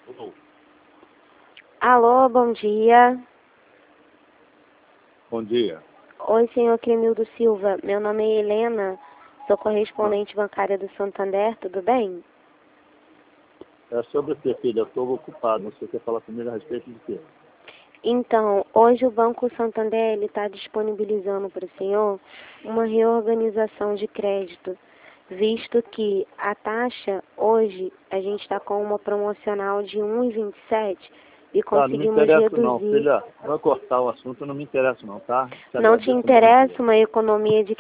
Alô, bom dia. Bom dia. Oi, senhor Clemildo Silva. Meu nome é Helena, sou correspondente bancária do Santander, tudo bem? É sobre o que, filha? Eu estou ocupado. Você quer falar comigo a respeito de quê? Então, hoje o Banco Santander está disponibilizando para o senhor uma reorganização de crédito, visto que a taxa hoje a gente está com uma promocional de 1,27 e Tá, não me conseguimos interessa não, reduzir. filha. Vai cortar o assunto, não me interessa não, tá? Não te agradeço muito. interessa uma economia de